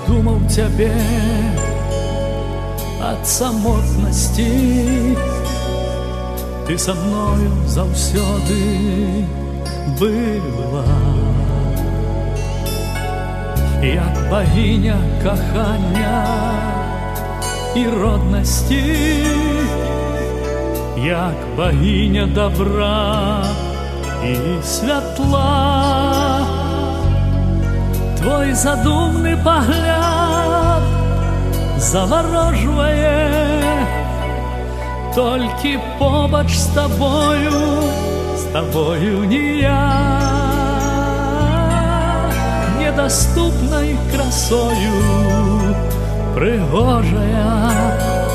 думаў цябе ад самотнасці, ты са мною заўсёды была, як багіня кахання і роднасці, як багіня добра і святла. Твой задумны пагляд заворожвае, толькі побач з тобою не я, недоступнай красою прыгожая,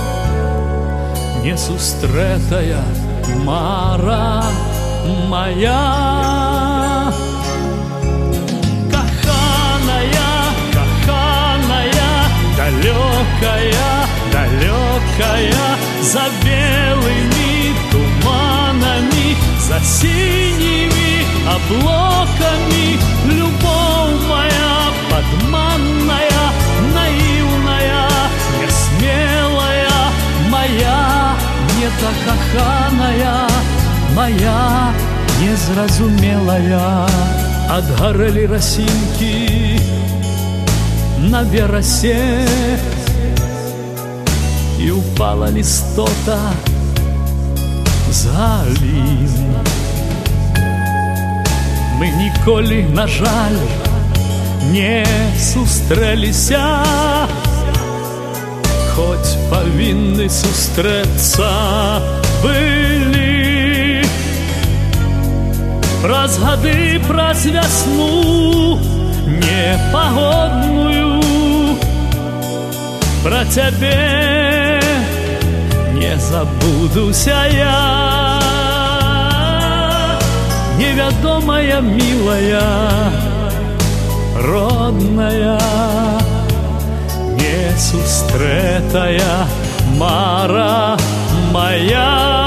несустрэтая мара моя. Далекая, далекая, за белыми туманами, за синими облаками, любовь моя подманная, наивная, несмелая, моя недокаханая, моя незразумелая. Отгорели росинки на веросе, и упала листота з галін. Мы ніколі, на жаль, не сустрэліся, хоць павінны сустрэцца былі. Праз гады, праз вясну непогодную, про цябе не забудуся я, невядомая, милая, родная, несустрэтая мара моя.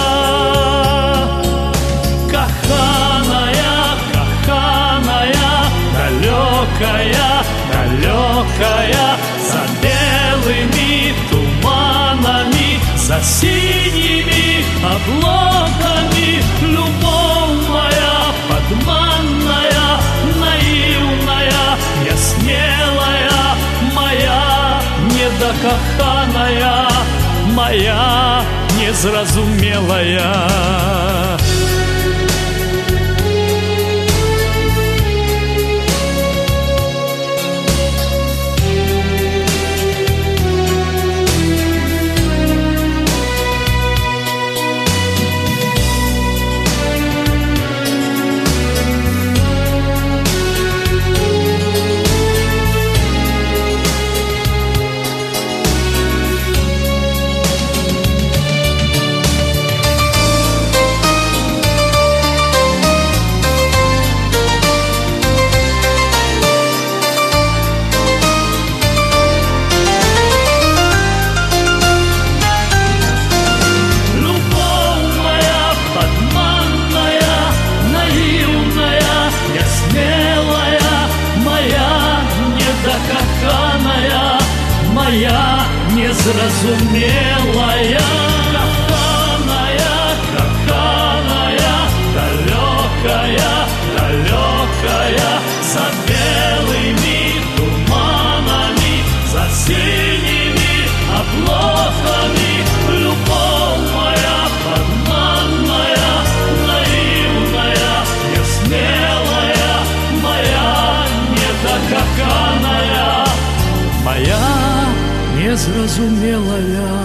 Далекая, далекая, за белыми туманами, за синими облаками, любовь моя подманная, наивная, несмелая, моя недокаханая, моя незразумелая. Моя незразумелая, каханая, каханая, далекая, далекая, за белыми туманами, за синими облаками, любовь моя подманная, наивная, несмелая, моя недокаханая, моя незразумелая.